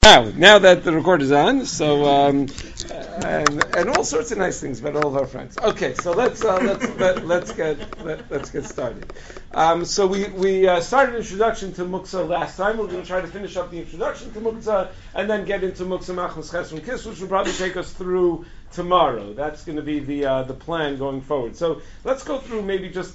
Now that the record is on, so and all sorts of nice things about all of our friends. Okay, so let's get started. So we started introduction to Muktzah last time. We're going to try to finish up the introduction to Muktzah and then get into Muktzah Machmas Chesron Kiss, which will probably take us through tomorrow. That's going to be the plan going forward. So let's go through maybe just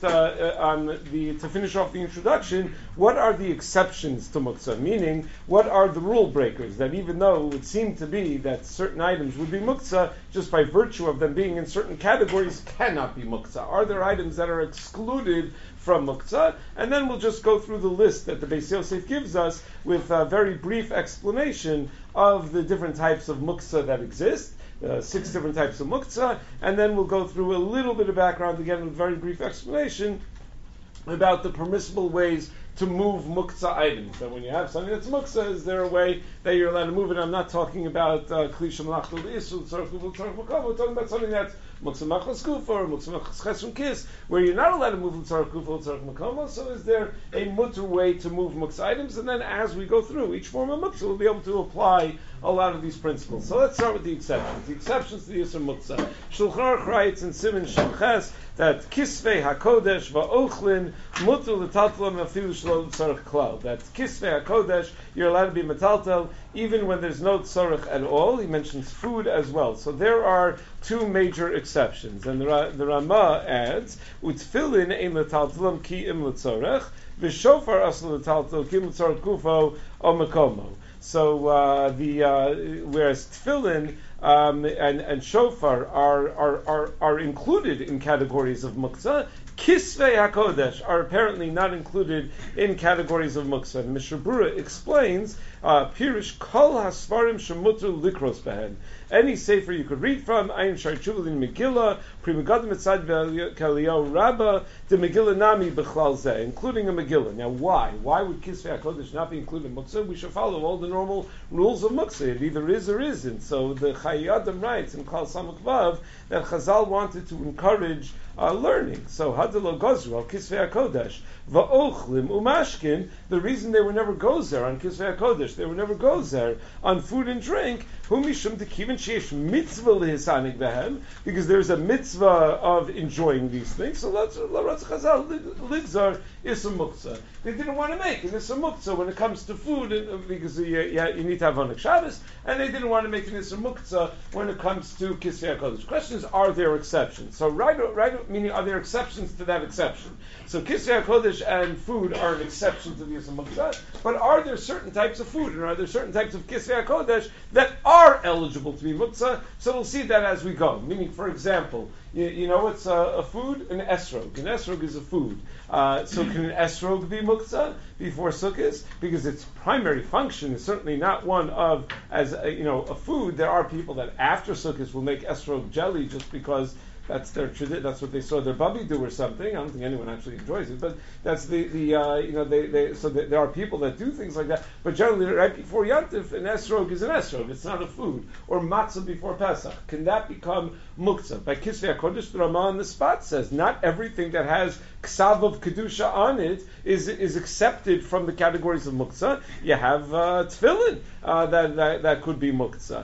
to finish off the introduction. What are the exceptions to Muktzah? Meaning, what are the rule breakers that even though it would seem to be that certain items would be Muktzah, just by virtue of them being in certain categories, cannot be Muktzah? Are there items that are excluded from Muktzah? And then we'll just go through the list that the Beis Yosef gives us with a very brief explanation of the different types of Muktzah that exist. 6 different types of muktzah, and then we'll go through a little bit of background again with a very brief explanation about the permissible ways to move muktzah items. That when you have something that's muktzah, is there a way that you're allowed to move it? I'm not talking about klisha malachtul isul tzarich gufo tzarich makom. We're talking about something that's muktzah machlas gufo or muktzah machlas chesron kis, where you're not allowed to move tzarich gufo tzarich makom. So is there a mutter way to move muktzah items? And then as we go through each form of muktzah, we'll be able to apply a lot of these principles. So let's start with the exceptions. The exceptions to the Yisur Muktzah. Shulchan Aruch writes in Siman Shem that Kisvei HaKodesh va'ochlin mutu l'taltalam afilu shelo tzarich klal. That Kisvei HaKodesh, you're allowed to be metaltel even when there's no tzarich at all. He mentions food as well. So there are 2 major exceptions. And the Rama adds, Utfilin ein l'taltalam ki im l'tzarich, v'shofar asl l'taltal ki im l'tzarich gufo o makomo. So whereas tefillin and shofar are included in categories of muktzah, Kisvei HaKodesh are apparently not included in categories of muktzah. And Mishnah Berurah explains, Pirish kol hasfarim shemuter likros behen. Any sefer you could read from, Ayin Shar Chuvulin Megillah, Pri Megadim Etzad Kaliyahu Rabbah, the Megillah Nami Bechlal Zeh, including a Megillah. Now why? Why would Kisvei HaKodesh not be included in Muktzah? We should follow all the normal rules of Muktzah. It either is or isn't. So the Chayei Adam writes in Klal Samach Vav that Chazal wanted to encourage learning. So Hadalo Gozru al Kisvei HaKodesh Va'ochlim Umashkin. The reason they were never gozer on Kisvei HaKodesh, they were never gozer on food and drink, Hu Mishum Tekivin Sheish Mitzvah Lehisanik Behem, because there's a mitzvah of enjoying these things. So let's Chazal Ligzar Isum Muktzah. They didn't want to make an Isum Muktzah when it comes to food, because you need to have Onik Shabbos, and they didn't want to make an Isum Muktzah when it comes to Kisvei HaKodesh. The question is, are there exceptions? So right, meaning are there exceptions to that exception? So Kisvei HaKodesh and food are an exception to the Yisur Muktzah, but are there certain types of food and are there certain types of Kisvei HaKodesh that are eligible to be Muktzah? So we'll see that as we go. Meaning, for example, you know what's a food? An esrog. An esrog is a food. So can an esrog be Muktzah before Sukkot? Because its primary function is certainly not one of, as a food. There are people that after Sukkot will make esrog jelly just because that's their tradition. That's what they saw their bubby do or something. I don't think anyone actually enjoys it, but that's so there are people that do things like that. But generally, right before Yantif, an esrog is an esrog. It's not a food. Or matzah before Pesach. Can that become muktzah? By Kisvei HaKodesh, the Rama on the spot says not everything that has ksav of kedusha on it is accepted from the categories of muktzah. You have tefillin that could be muktzah.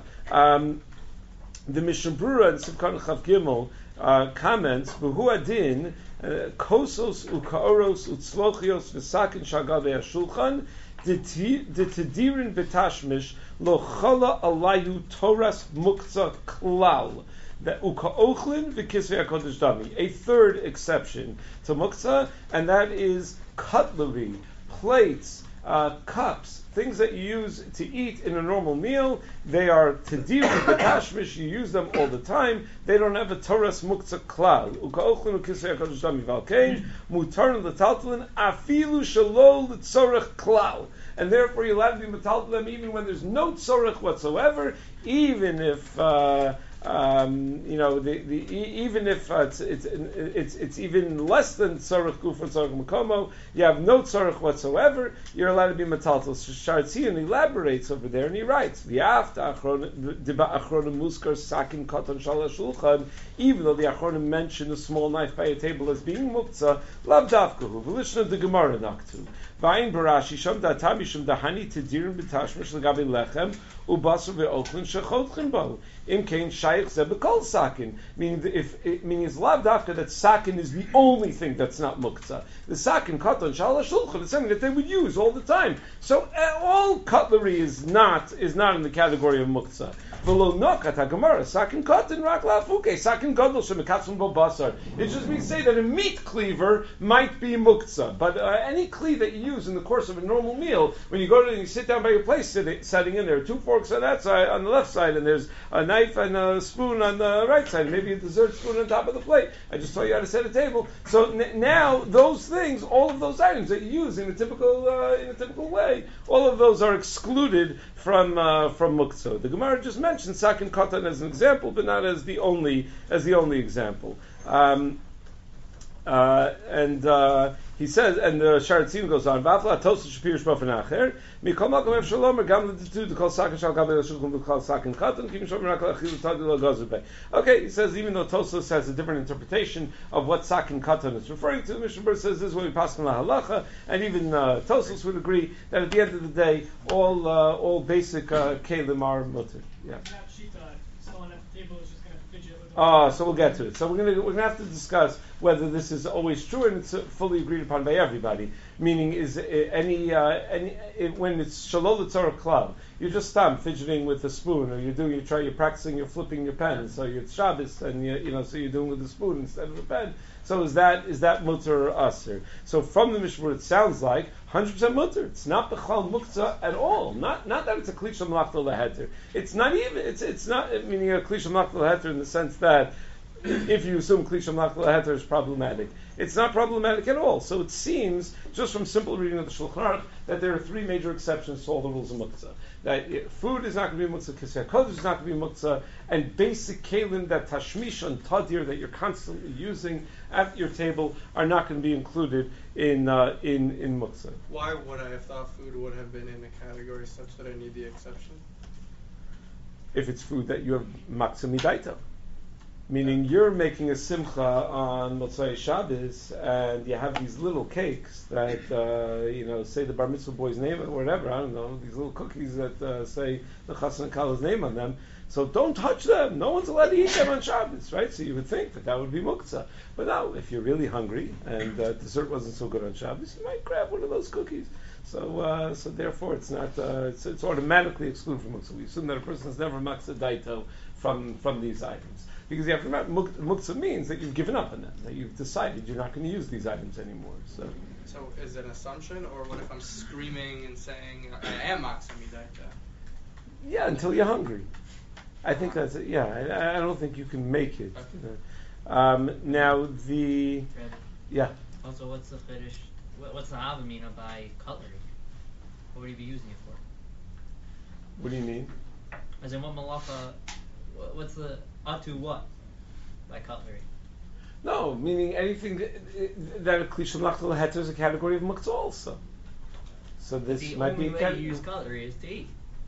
The Mishnah Berurah in Simchan Chav Gimel comments, "V'hu adin kosos ukaoros utzlochios v'sakin shagavei hashulchan detedirin betashmish lo chala alayu toras muktzah klal." That ukaochlin v'kisvei HaKodesh dami. A third exception to muktzah, and that is cutlery, plates, cups, things that you use to eat in a normal meal. They are tedir betashmish. You use them all the time. They don't have a toras muktzah klal. Ukaochlin ukisvei HaKodesh dami valkein mutar l'taltalin afilu shelo l'tzorech klal. And therefore you're allowed to be metaltal them even when there's no tzorech whatsoever, even if even if it's even less than tzarich guf or tzarich makomo, you have no tzarich whatsoever, you're allowed to be metaltal. So Sharetzion elaborates over there and he writes, "V'afta achronim muskar sakin katan shal shulchan." Even though the achronim mention a small knife by a table as being muktzah, lav dafkahu v'lishna de gemara naktu V'ayin barashi sham da'atam mishum dahani tidirim b'tashmish l'gabi lechem u'basar ve'ochlin shechotchin bo. Im kein shayich ze b'kol sakin. Meaning it's lav dafka that sakin is the only thing that's not muktzah. The sakin katan shal shulchan is something that they would use all the time. So all cutlery is not in the category of muktzah. V'lo nokat haGemara sakin katan rak lafuke sakin gadol shemekatzon bo basar. It just means say that a meat cleaver might be muktzah, but any cleave that you use in the course of a normal meal, when you go to you sit down by your place, setting in there are 2 forks on that side, on the left side, and there's a knife and a spoon on the right side, maybe a dessert spoon on top of the plate. I just taught you how to set a table. So now those things, all of those items that you use in a typical way, all of those are excluded from muktzah. The Gemara just mentioned sakin katan as an example, but not as the only example. He says, and the Sharatzim goes on, Vafla Tosa Shapirish Bafanacher, Mikol Malcolm Ev Shalom, or Gam L'Ditu, the Kol Sakin Shal Gabel Shulchum, the Kol Sakin Katan, Kim Shom Rakal Achil Tadi Lo Gazubay. Okay, he says, even though Tosos has a different interpretation of what Sakin Katan is referring to, Mishnah Berurah says this is when we pass on La Halacha, and even Tosos would agree that at the end of the day, all basic Kalim are mutter. Yeah. So we'll get to it. So we're gonna have to discuss whether this is always true and it's fully agreed upon by everybody. Meaning, is any when it's shalol l'tzorah klal, you're just fidgeting with a spoon, or you're practicing, you're flipping your pen. So it's Shabbos, and so you're doing with a spoon instead of a pen. So is that mutter or aser? So from the Mishnah it sounds like 100% mutter. It's not b'chal muktzah at all. Not that it's a klishah malachta leheter. It's not even. It's not meaning a klishah malachta leheter in the sense that if you assume klishah malachta leheter is problematic, it's not problematic at all. So it seems just from simple reading of the Shulchan Aruch that there are 3 major exceptions to all the rules of muktzah. That food is not going to be muktzah, kisei kodesh is not going to be muktzah, and basic kalim that tashmish and tadir that you're constantly using at your table are not going to be included in muktzah. Why would I have thought food would have been in a category such that I need the exception? If it's food that you have matzah midaita. Meaning you're making a simcha on Motzei Shabbos, and you have these little cakes that, say the bar mitzvah boy's name or whatever, I don't know, these little cookies that say the chassan and kala's name on them. So don't touch them. No one's allowed to eat them on Shabbos, right? So you would think that would be muktzah. But now, if you're really hungry and dessert wasn't so good on Shabbos, you might grab one of those cookies. So therefore, it's not. It's automatically excluded from muktzah. We assume that a person has never matzah daito from these items. Because you have to remember, muktzah means that you've given up on them, that you've decided you're not going to use these items anymore. So is it an assumption, or what if I'm screaming and saying, I am matzah midaita? Yeah, until you're hungry. I think that's it. Yeah, I don't think you can make it. Okay. Now the... Yeah. Also, what's the chiddush? What's the havamina by cutlery? What would you be using it for? What do you mean? As in what malacha... What's the atu what by cutlery? No, meaning anything that a klishah malachta leheter is a category of muktzah also. So this might be... The only way you use cutlery is to eat.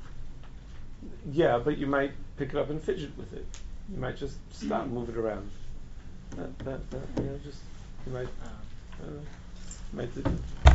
Yeah, but you might pick it up and fidget with it. You might just stop, move it around. You might do...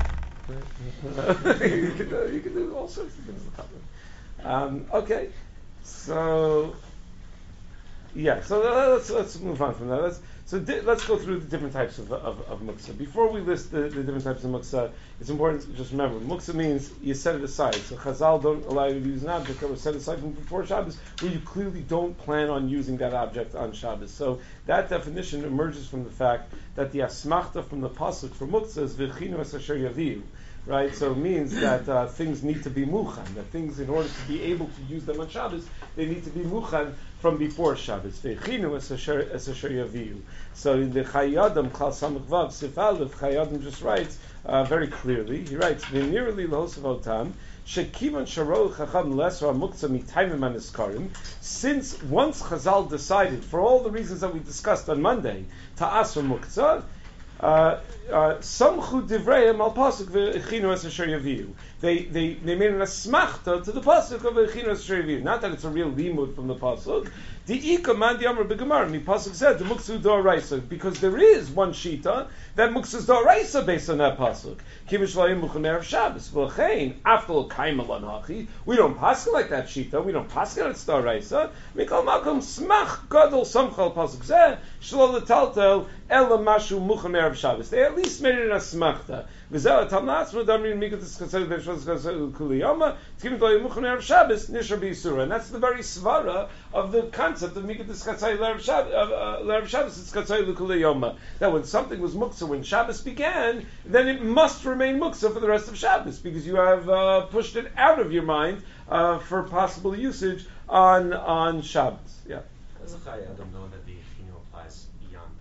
you can do all sorts of things with cutlery. Okay, so... Yeah, so let's move on from that. Let's go through the different types of muktzah. Before we list the different types of muktzah, it's important to just remember, muktzah means you set it aside. So Chazal don't allow you to use an object that was set aside from before Shabbos, where you clearly don't plan on using that object on Shabbos. So that definition emerges from the fact that the asmachta from the pasuk for muktzah is v'chinu es asher yaviu. Right, so it means that things need to be muchan. That things, in order to be able to use them on Shabbos, they need to be muchan from before Shabbos. Ve'chinu es asher yaviu. So in the Chayyadim, Klal Samach Vav Sif Aleph, Chayyadim just writes very clearly. He writes, "V'nirli lohosav otam shekivan sharo chacham lesra muktzah mitayim aniskarim." Since once Chazal decided, for all the reasons that we discussed on Monday, to ask for muktzah. Samchu Divreim al Pasuk v'Echinu es asher yaviu. They made an asmachta to the pasuk of Echinu es asher yaviu. Not that it's a real limud from the pasuk. The Ika Mandi Amar B'Gemara. The pasuk said the Muksu Doraisa, because there is one shita that Muksu Doraisa based on that pasuk. Kimish Layim Muchon Erev Shabbos. V'Chein Aftal Kaimalan Hachi. We don't pasuk like that shita. We don't pasuk on it's Doraisa. Mikol Malcolm Smach Gadol Samchal pasuk Zeh Shlol Letaltel Ela Mashu Muchon Erev Shabbos. They at least made it an asmachta. V'Zeh Tamnas Modamrin Migatis Kasei B'Shvaz Kasei Kuliyama. Tkimt Layim Muchon Erev Shabbos Nishar B'Yisura. And that's the very svara of the concept of Migatis Kasei L'Erev Shabbos. It's Kasei L'Kuliyama. That when something was muktzah when Shabbos began, then it must remain muktzah for the rest of Shabbos because you have pushed it out of your mind for possible usage on Shabbos. Yeah. How does the Chai Adam know that the Echinu applies beyond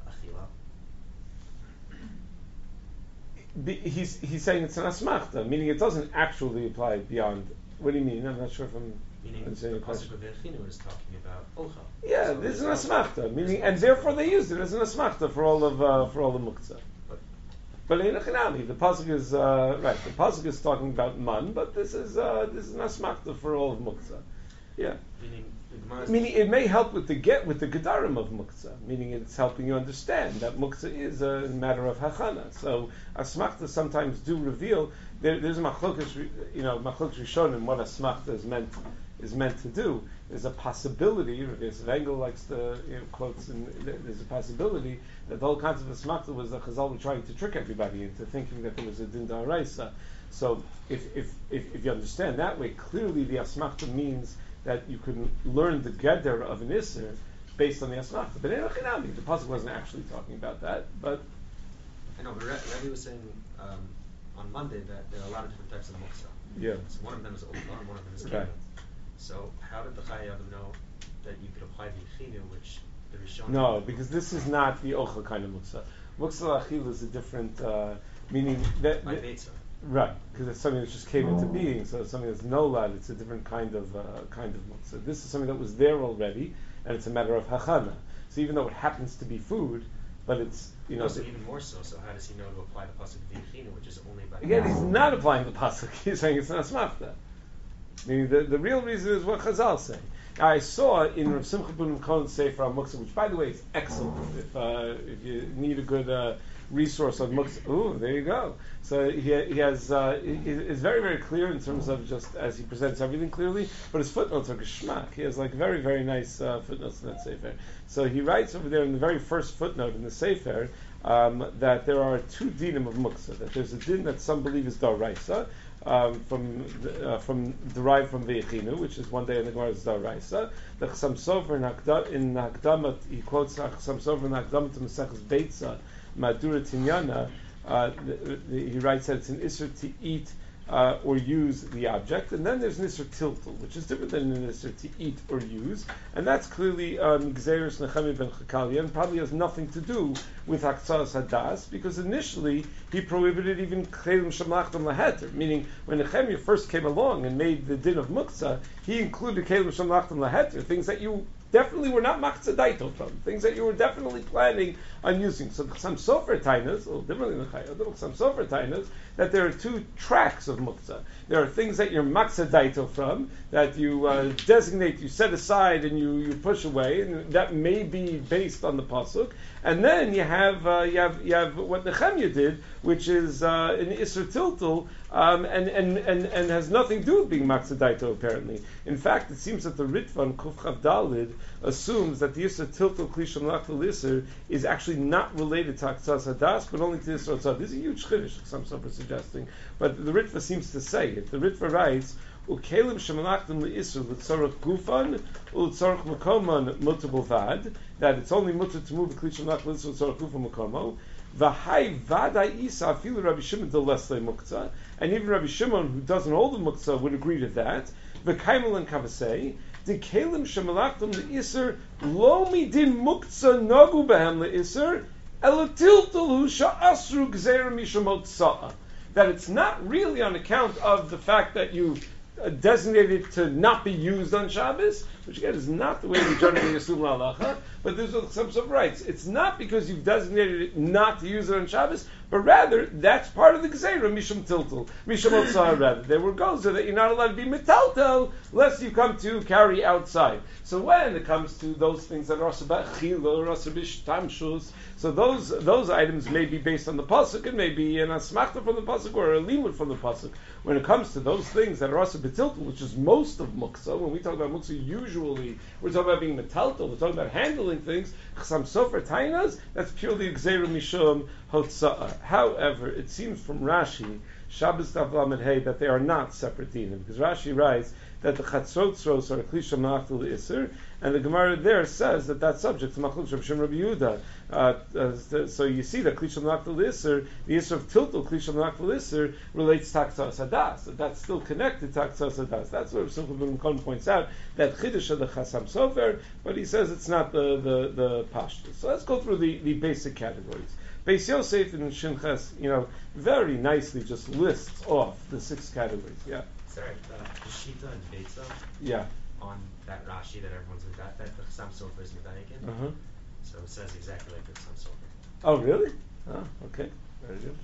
Achila? He's saying it's an asmachta, meaning it doesn't actually apply beyond. What do you mean? I'm not sure if I'm understanding the the question. pasuk of Echinu is talking about Olcha. Yeah, So this is an there's asmachta, meaning, and therefore they used it as an asmachta for all the muktzah. But in Echinami, the pasuk is right. The pasuk is talking about man, but this is an asmachta for all of muktzah. Yeah. Meaning it may help with the gedarim of muktzah, meaning it's helping you understand that muktzah is a matter of hachana. So asmachta sometimes do reveal there's a machlokas rishonim what asmachta is meant to do. There's a possibility. Rabbi Engel likes the quotes, and there's a possibility that the whole concept of asmachta was that Chazal were trying to trick everybody into thinking that there was a din da'araisa. So if you understand that way, clearly the asmachta means that you can learn the geder of an isser based on the asmachta. But in Echinami, the pasuk wasn't actually talking about that. But I know, but Rabbi was saying on Monday that there are a lot of different types of muktzah. Yeah. So one of them is Olcha, and one of them is Right. Kibbutz. So how did the Chai Adam know that you could apply the Echinu, which the Rishon? no, because this is not the ochel kind of muktzah. Muktzah achil is a different meaning. That, By Beitzah. right, because it's something that just came into being. So it's something that's nolad. It's a different kind of muktzah. This is something that was there already, and it's a matter of hachana. So even though it happens to be food, but it's So even more so. So how does he know to apply the pasuk of the Echinu, which is only by again, he's not applying the pasuk. He's saying it's not asmachta. Meaning the real reason is what Chazal say. Now, I saw in Rav Simcha ben Cohen's Sefer on Muktzah, which by the way is excellent if you need a good resource on Muktzah. Ooh, there you go. So he has is very, very clear in terms of just as he presents everything clearly, but his footnotes are geschmack. He has like very, very nice footnotes in that Sefer. So he writes over there in the very first footnote in the Sefer that there are two dinim of Muktzah. That there's a din that some believe is daraisa, from derived from the Echinu, which is one day in the Gemara is Daraisa. The Chasam Sofer in Hakdamat, he quotes Chasam Sofer in Hakdamat to Maseches Beitza, Madura Tinyana. He writes that it's an Isser to eat or use the object, and then there's an Isser Tiltul, which is different than an Isser to eat or use, and that's clearly Gzeirus Nechemi ben Chakalia, and probably has nothing to do with Haktzas Hadas, because initially he prohibited even Chelim Shamlachtam Laheter, meaning when Nechemia first came along and made the din of Muktzah, he included Chelim Shamlachtam Laheter, things that you definitely were not Machzadaito from, things that you were definitely planning on using. So some Sofer Tainas, a little differently than Chayot, some Sofer Tainas, that there are two tracks of Muktzah. There are things that you're Machzadaito from, that you designate, you set aside, and you push away, and that may be based on the Pasuk. And then you have what Nehemiah did, which is an Isser Tiltul, and has nothing to do with being Machzadaito, apparently. In fact, it seems that the Ritva on Kuf Chav Dalid assumes that the Isser Tiltul Klisham Lachtul Isser is actually not related to Haktzas Hadas, but only to Isser Otzah. This is a huge chiddush, some are suggesting, but the Ritva seems to say it. The Ritva writes, Ukelim shemalachtim le'isur l'tzorach gufan u'l'tzorach makoman mutar b'vad, that it's only mutar to move the kli shemalach l'isur l'tzorach gufan makomo. V'hai vadai isa afilu Rabbi Shimon delesle muktzah, and even Rabbi Shimon, who doesn't hold the muktzah, would agree to that. V'kaimel and kavasei the kelim shemalachtim le'isur lo midin muktzah nagu behem le'isur elatiltul sha'asru gzeira misham otzah. That it's not really on account of the fact that you designated to not be used on Shabbos, which again is not the way we generally assume halacha, but there's some sort of rights. It's not because you've designated it not to use it on Shabbos, but rather that's part of the Gzeira, Mishum Tiltul, Mishum Otsar rather. There were goals that you're not allowed to be metaltel lest you come to carry outside. So when it comes to those things that are also ba'chila or also b'shtamshus, so those items may be based on the pasuk, and may be an asmachta from the pasuk or a limud from the pasuk. When it comes to those things that are also betiltel, which is most of muksa, when we talk about muksa, usually we're talking about being metaltel, we're talking about handling things. Chasam sofer tainas, that's purely gzeira mishum hotza'a. However, it seems from Rashi, Shabbos Daf Lamed Hey, that they are not separate dinim, because Rashi writes that the chatzrotzros are klisha ma'achtul iser, and the Gemara there says that that's subject to machlok Reb Shimon Rabbi Yehuda. So you see that klisha ma'achtul iser, the iser of tiltul klisha ma'achtul iser relates to Taktzas Hadas. So that's still connected to Taktzas Hadas. That's what Simcha ben Kon points out, that chiddush of the Chasam Sofer, but he says it's not the pashtus. So let's go through the basic categories. Beis Yosef and Shinches, very nicely just lists off the 6 categories. Yeah. Sorry, the Shita and Beitza. Yeah. On that Rashi that everyone's with that the Chasam Sofer is Medayikin. Uh-huh. So it says exactly like the Chasam Sofer. Oh, really? Oh, okay. Very good.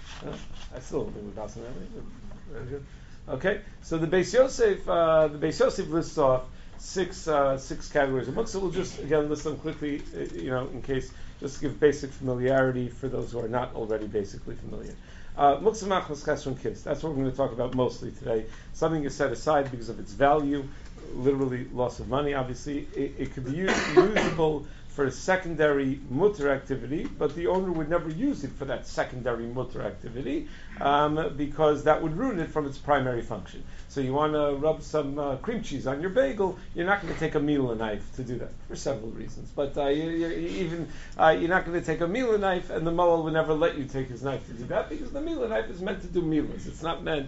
I still don't think we're passing that way, but very good. Okay, so the Beis Yosef lists off six categories of muksa. We'll just again list them quickly, in case, just to give basic familiarity for those who are not already basically familiar. Muksa machmas chesron kis. That's what we're going to talk about mostly today. Something is set aside because of its value, literally loss of money. Obviously, it could be usable for a secondary mutter activity, but the owner would never use it for that secondary mutter activity because that would ruin it from its primary function. So you want to rub some cream cheese on your bagel, you're not going to take a Miele knife to do that for several reasons. But you're not going to take a Miele knife, and the Moel would never let you take his knife to do that because the Miele knife is meant to do Mieles. It's not meant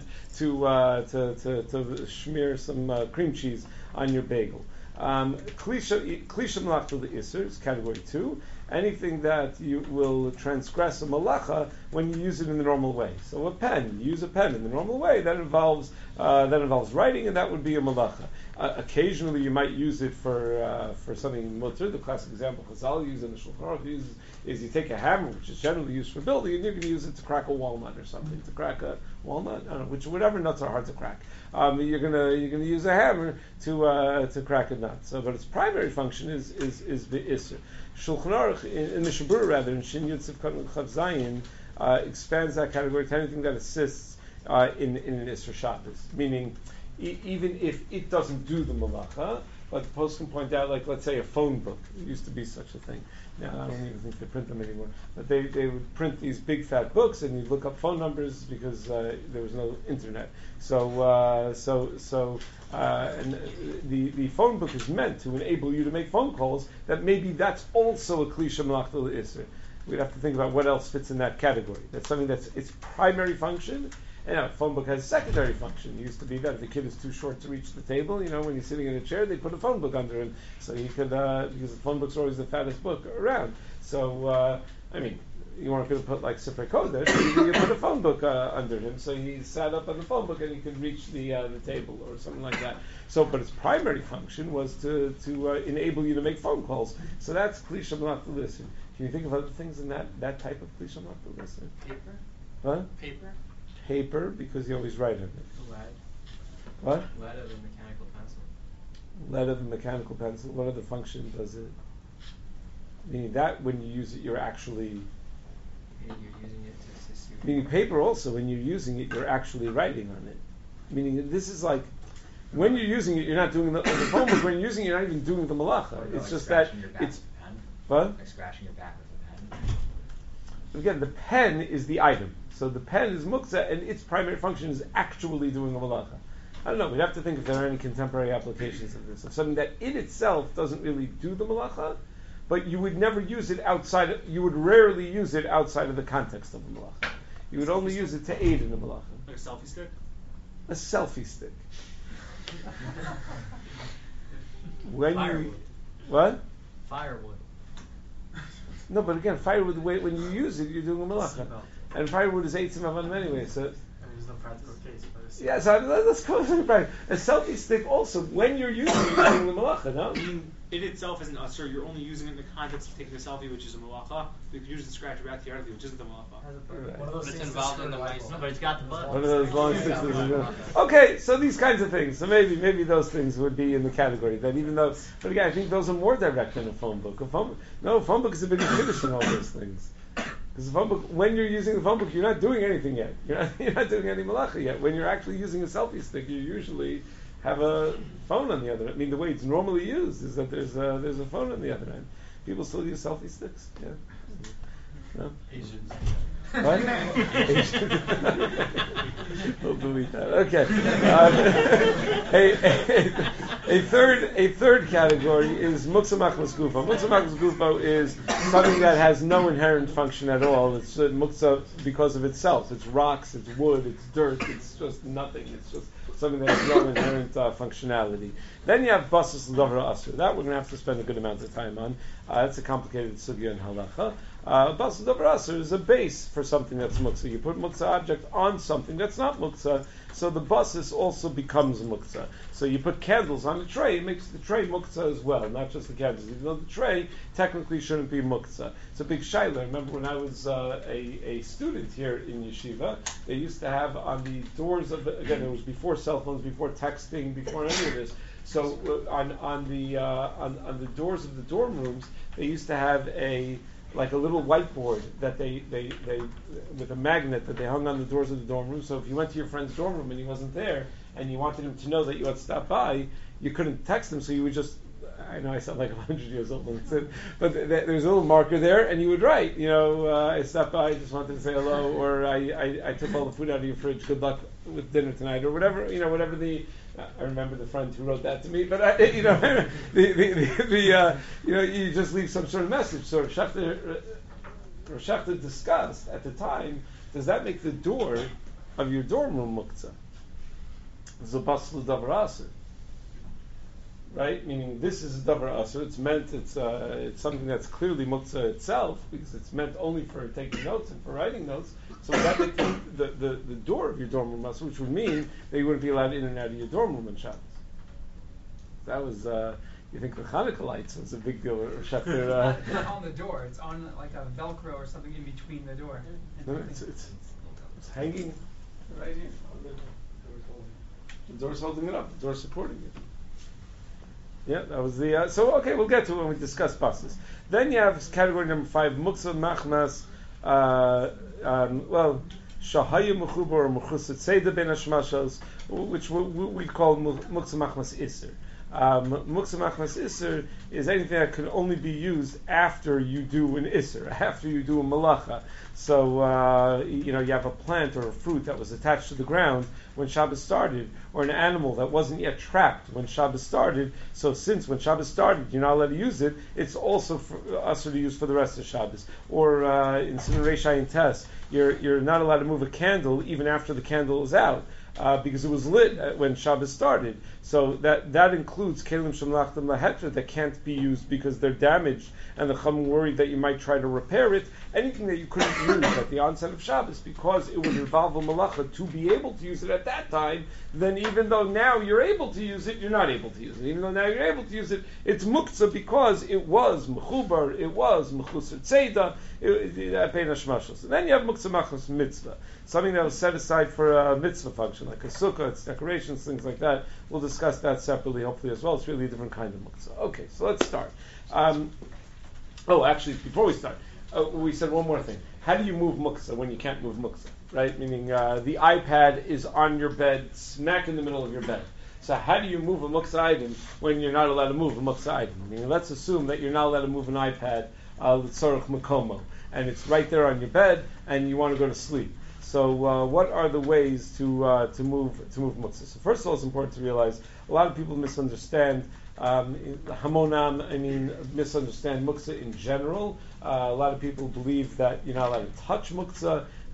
to smear some cream cheese on your bagel. Klisha malachta l'isur is category 2. Anything that you will transgress a malacha when you use it in the normal way. So a pen, you use a pen in the normal way, that involves writing, and that would be a malacha. Occasionally, you might use it for something mutter. The classic example Chazal uses in the Shulchan Aruch is you take a hammer, which is generally used for building, and you're going to use it to crack a walnut or something. To crack a walnut, I don't know, whatever nuts are hard to crack. You're gonna use a hammer to crack a nut. So, but its primary function is the isser. Shulchan Aruch in the Shabur rather in Shin Yud Chav Zayin expands that category to anything that assists in an isser Shabbos, meaning even if it doesn't do the malacha, but the post can point out, like let's say a phone book. It used to be such a thing. Now I don't even think they print them anymore. But they would print these big fat books, and you'd look up phone numbers because there was no internet. So and the phone book is meant to enable you to make phone calls. That maybe that's also a klisha malachta l'isur. We'd have to think about what else fits in that category. That's something that's its primary function. And a phone book has a secondary function. It used to be that if the kid is too short to reach the table, when he's sitting in a chair, they put a phone book under him. So he could, because the phone books are always the fattest book around. So, you weren't going to put like Sifrei Kodesh, you put a phone book under him. So he sat up on the phone book and he could reach the table or something like that. So, but its primary function was to enable you to make phone calls. So that's Klisha Malachta L'Isur. Can you think of other things in that type of Klisha Malachta L'Isur? Paper? What? Paper, because you always write on it. Lead. What? Lead of a mechanical pencil. Lead of a mechanical pencil. What other function does it? Meaning that when you use it, you're actually... You're using it to assist you. Meaning paper also, when you're using it, you're actually writing on it. Meaning this is like, when you're using it, you're not doing the phone book. When you're using it, you're not even doing the malacha. It's just that it's... What? Like scratching your back with a pen. Again, the pen is the item. So the pen is muktzah, and its primary function is actually doing a malacha. I don't know, we'd have to think if there are any contemporary applications of this, of something that in itself doesn't really do the malacha, but you would never use it outside, you would rarely use it outside of the context of the malacha. You would only use it to aid in the malacha. Like a selfie stick? A selfie stick. Firewood. What? Firewood. No, but again, firewood, when you use it, you're doing a malacha. And firewood is eitzim avanim anyway, so... there's no practical case, but it's Yes, let's call it right. A selfie stick also, when you're using it, you're doing the malacha, no? I mean, it itself isn't usher. You're only using it in the context of taking a selfie, which is a malacha. You can use it to scratch your back theoretically, which isn't the malacha. one of those But it's things involved to in the screw mice. light No, bulb. but it's got the button. One of those long sticks. Yeah. Okay, so these kinds of things. So maybe those things would be in the category that even though, but again, I think those are more direct than a phone book. A phone book is a bigger finish than all those things. Because the phone book, when you're using the phone book, you're not doing anything yet. You're not doing any malacha yet. When you're actually using a selfie stick, you usually have a phone on the other end. I mean, the way it's normally used is that there's a phone on the other end. People still use selfie sticks. Yeah. No? Asians. What? We'll delete that. Okay. A third category is muksa machmas gufa. Muksa machmas gufa is something that has no inherent function at all. It's muksa because of itself. It's rocks, it's wood, it's dirt, it's just nothing. It's just something that has no inherent functionality. Then you have basis l'davra asur. That we're going to have to spend a good amount of time on. It's a complicated sugya in halacha. Basis l'davra asur is a base for something that's muksa. You put muksa object on something that's not muksa, so the basis also becomes muksa. So you put candles on a tray, it makes the tray muksa as well, not just the candles. Even though the tray technically shouldn't be muksa. It's a big shaila. Remember when I was a student here in yeshiva, they used to have on the doors of again, it was before cell phones, before texting, before any of this. So on the doors of the dorm rooms, they used to have a little whiteboard that they with a magnet that they hung on the doors of the dorm room. So if you went to your friend's dorm room and he wasn't there, and you wanted him to know that you had stopped by, you couldn't text him, so you would just. I know I sound like 100 years old when I said, but there's a little marker there, and you would write, I stopped by, I just wanted to say hello, or I took all the food out of your fridge. Good luck with dinner tonight, or whatever, whatever the. I remember the friend who wrote that to me, but you just leave some sort of message. So Shachta discussed at the time, does that make the door of your dorm room muktzah? Zabaslu davar asur. Right? Meaning this is a davar asur. It's meant, it's something that's clearly muktzah itself, because it's meant only for taking notes and for writing notes. So that makes the door of your dorm room asur, which would mean that you wouldn't be allowed in and out of your dorm room on Shabbos. That was, you think the Hanukkah lights was a big deal, or Shachar? It's not on the door. It's on like a Velcro or something in between the door. No, it's hanging right here. The door's holding it up. The door's supporting it. Yeah, that was the. So okay, we'll get to it when we discuss buses. Then you have category number 5, muksa machmas. Shahaya mechubar or mechusat seda ben hashmashos, which we call muksa machmas iser. Muksa machmas iser is anything that can only be used after you do an iser, after you do a malacha. So you have a plant or a fruit that was attached to the ground when Shabbos started, or an animal that wasn't yet trapped when Shabbos started. So since when Shabbos started, you're not allowed to use it, it's also for us to use for the rest of Shabbos. Or in Reish Ayin Tes, you're not allowed to move a candle even after the candle is out. Because it was lit when Shabbos started. So that includes kelim shemlachtim lahetra that can't be used because they're damaged, and the Chum worried that you might try to repair it. Anything that you couldn't use at the onset of Shabbos because it would involve a malacha to be able to use it at that time, then even though now you're able to use it, you're not able to use it. Even though now you're able to use it, it's muktzah because it was mechubar, it was mechusar tzeda, and then you have muktzah machmas mitzvah, something that was set aside for a mitzvah function, like a sukkah, its decorations, things like that. We'll discuss that separately, hopefully, as well. It's really a different kind of muktzah. Okay, so let's start. Actually, before we start, we said one more thing. How do you move muktzah when you can't move muktzah? Right? Meaning the iPad is on your bed, smack in the middle of your bed. So how do you move a muktzah item when you're not allowed to move a muktzah item? I mean, let's assume that you're not allowed to move an iPad, l'tzorach makomo, and it's right there on your bed, and you want to go to sleep. So what are the ways to move muktzah? So first of all, it's important to realize a lot of people misunderstand hamonam. Misunderstand muktzah in general. A lot of people believe that you're not allowed to touch muktzah,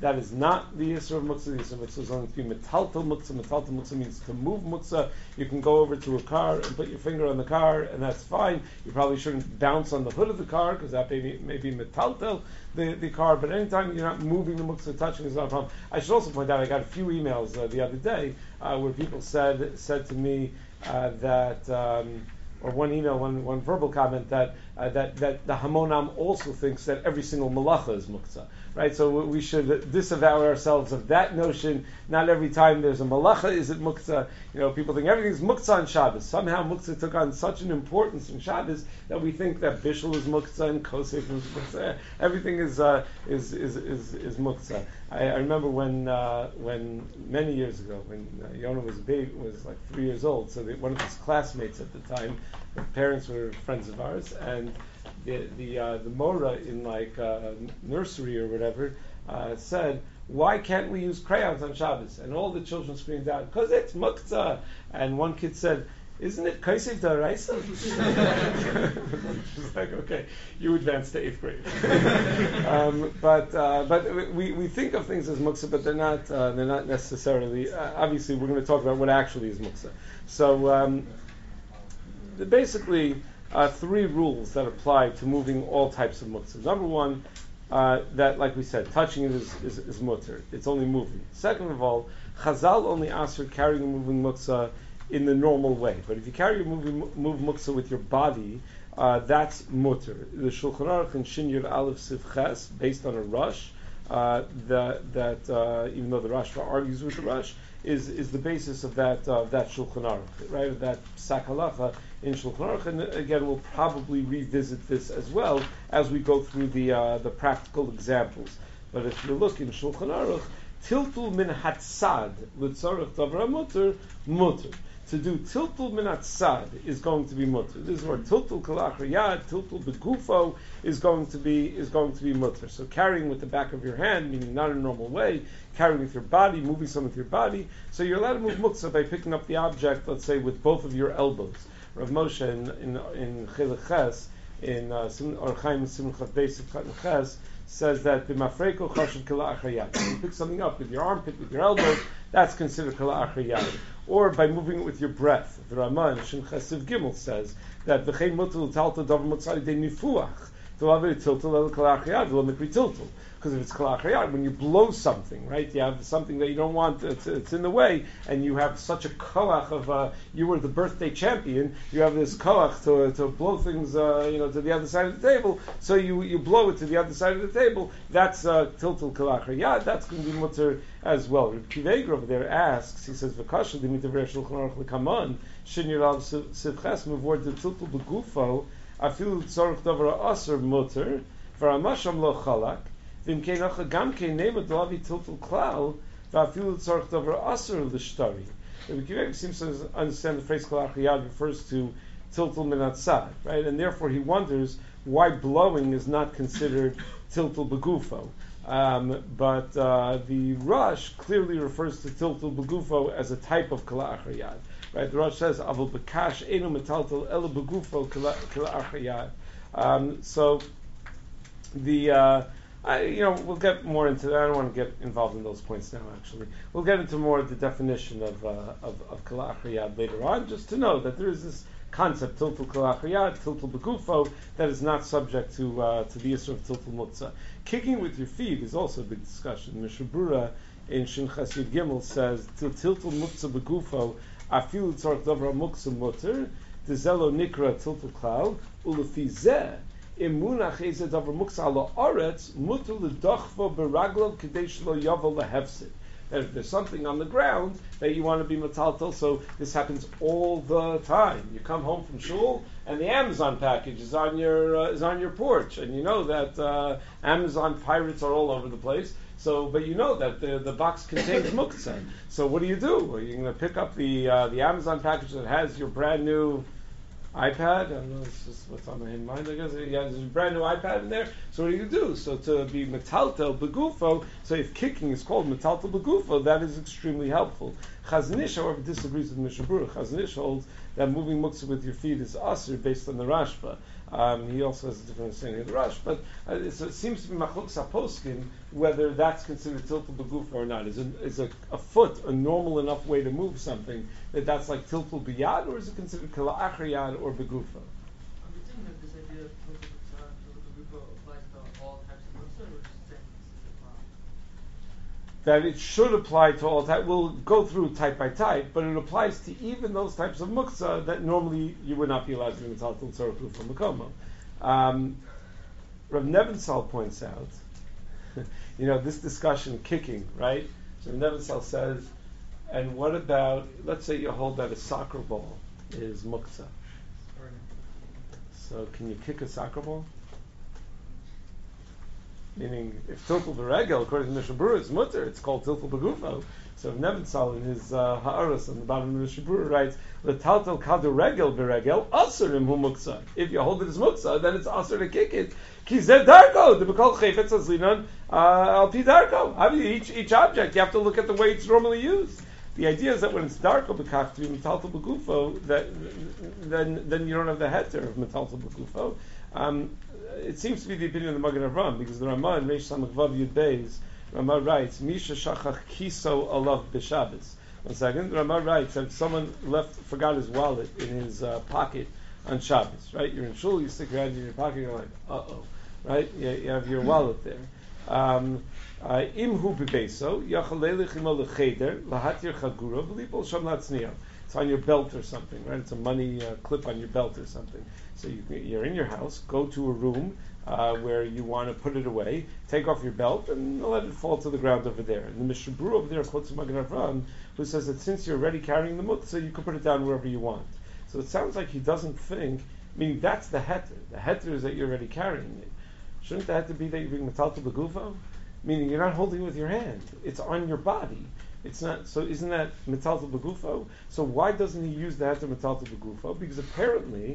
That is not the Yisr of Muktzah. The Yisr of Muktzah is only to be Metaltel Muktzah. Metaltel Muktzah means to move Muktzah. You can go over to a car and put your finger on the car, and that's fine. You probably shouldn't bounce on the hood of the car, because that may be Metaltel, the car, but anytime you're not moving the Muktzah, touching is not a problem. I should also point out, I got a few emails the other day where people said to me or one email, one verbal comment that the Hamonam also thinks that every single malacha is muktzah, right? So we should disavow ourselves of that notion. Not every time there's a malacha is it muktzah. People think everything's muktzah on Shabbos. Somehow muktzah took on such an importance in Shabbos that we think that bishul is muktzah and kosef is muktzah. Everything is muktzah. I remember when many years ago, when Yonah was like 3 years old, so one of his classmates at the time, their parents were friends of ours, and the Mora in like nursery or whatever said, "Why can't we use crayons on Shabbos?" And all the children screamed out, "Because it's muktzah." And one kid said, "Isn't it kaisef daraisa?" It's like, okay, you advanced to 8th grade. But we think of things as muktzah, but they're not necessarily. Obviously, we're going to talk about what actually is muktzah. So basically, 3 rules that apply to moving all types of muktzah. Number one, that, like we said, touching it is mutter. It's only moving. Second of all, Chazal only asks for carrying and moving muktzah in the normal way. But if you carry move muktzah with your body, that's mutter. The Shulchan Aruch in Shin Yud Aleph Siv Ches, based on a Rush, that even though the Rashba argues with the Rush, is the basis of that Shulchan Aruch, right? Of that Psak Halacha in Shulchan Aruch, and again we'll probably revisit this as well as we go through the practical examples. But if you look in Shulchan Aruch, tiltul min hatzad l'tzorach davar mutter mutter. To do tiltul min hatzad is going to be mutter. This is where tiltul kalach yad, tiltul begufo is going to be mutter. So carrying with the back of your hand, meaning not in a normal way, carrying with your body, moving some with your body. So you're allowed to move muktzah by picking up the object, let's say, with both of your elbows. Rav Moshe in Chilek Ches, in Or Chaim Simchat Beis Ches, says that b'mafreiko chashav kala achayad. When you pick something up with your armpit, with your elbows, that's considered kala achayad. Or by moving it with your breath. The Ramah in Shin Chesiv Gimel says that v'chein mutul talta davar mutzari de nifuach. Because if it's kalachayad, when you blow something, right, you have something that you don't want, it's in the way, and you have such a koach of, you were the birthday champion, you have this koach to blow things, to the other side of the table, so you blow it to the other side of the table, that's tiltul kalachayad, that's going to be mutter as well. Reb Kiva Eiger over there asks, he says, v'kasha d'mitaver shulchan aruch l'kaman, shin yirav sivches mevor de tiltul begufo, afilu tzorach davar aser mutter, v'ramasham lo chalak, v'imkein acha gamkein nema delavi tiltul klal, v'afilu tzorach davar aser l'shtari. The Kiva seems to understand the phrase kol achiyad refers to tiltul min hatzad, right? And therefore he wonders why blowing is not considered tiltul begufo. But the Rush clearly refers to tiltul begufo as a type of kala achriyad. Right? The Rush says, "Avol bekash enu metaltel ela begufo kala achriyad." So the we'll get more into that. I don't want to get involved in those points now. Actually, we'll get into more of the definition of kala achriyad later on. Just to know that there is this concept tiltul kala achriyad, tiltul begufo, that is not subject to the issue of tiltul mutzah. Kicking with your feet is also a big discussion. Mishnah Berurah in Shin Chesed Gimel says tiltul mutzah begufo afilu tzorach davar mutzah mutter dezelo nikra tiltul klal ulefi zeh imunach eze davar mutzah ala aretz mutter ledachvo beraglav kedei shelo yavo lehefsid. If there's something on the ground that you want to be metaltal, so this happens all the time. You come home from shul, and the Amazon package is on your porch, and you know that Amazon pirates are all over the place. So, but you know that the box contains muktzah. So, what do? Are you going to pick up the Amazon package that has your brand new iPad? I don't know, it's just what's on my mind, I guess. Yeah, there's a brand new iPad in there. So what do you do? So to be metaltel begufo, so if kicking is called metaltel begufo, that is extremely helpful. Chazon Ish, however, disagrees with Mishnah Berurah. Chazon Ish holds that moving muktzah with your feet is asur based on the Rashba. He also has a different understanding of the Rush, but so it seems to be machlokes haposkim whether that's considered tiltul begufa or not. Is a foot a normal enough way to move something that's like tiltul biyad, or is it considered kala achar yad or begufa? I'm thinking that this idea of tiltul applies to all types of mitzvah, or just saying That it should apply to all types. We'll go through type by type, but it applies to even those types of muktzah that normally you would not be allowed to do metaltal tzorach from makomo. Rav Nebenzahl points out, this discussion kicking, right? So Rav Nebenzahl says, and what about, let's say you hold that a soccer ball is muktzah. So can you kick a soccer ball? Meaning, if tiltul b'regel, according to Mishnah Berurah, is mutter, it's called tiltul b'gufo. So Nebenzahl in his ha'aros on the bottom of Mishnah Berurah writes, "L'taltal kadu regel b'regel asur im hu muktzah." If you hold it as muktzah, then it's asur to kick it. Ki zeh darko, the b'kol chayfetz azlinon al pi darko. Each object, you have to look at the way it's normally used. The idea is that when it's darko b'kach to be metaltal b'gufo, then you don't have the heter of metaltal b'gufo. It seems to be the opinion of the Magen Avraham, because the Ramah in Reish Samach Vav Yud Beis, Ramah writes, Misha shachach kiso alav b'Shabbos. One second, the Ramah writes that if someone forgot his wallet in his pocket on Shabbos, right? You're in shul, you stick your hand in your pocket, you're like, right? You have your wallet there. Imhu b'beiso, yachalelech imo lecheder, lahatir chagura, v'lipol sham latzniyav. It's on your belt or something, right? It's a money clip on your belt or something. So you're in your house, go to a room where you want to put it away, take off your belt, and let it fall to the ground over there. And the Mishnah Berurah over there quotes Magen Avraham, who says that since you're already carrying the muktzah, you can put it down wherever you want. So it sounds like he doesn't think, meaning that's the heter. The heter is that you're already carrying it. Shouldn't the heter be that you're being metaltal b'gufo? Meaning you're not holding it with your hand. It's on your body. It's not. So isn't that metaltal b'gufo? So why doesn't he use the heter metaltal b'gufo? Because apparently,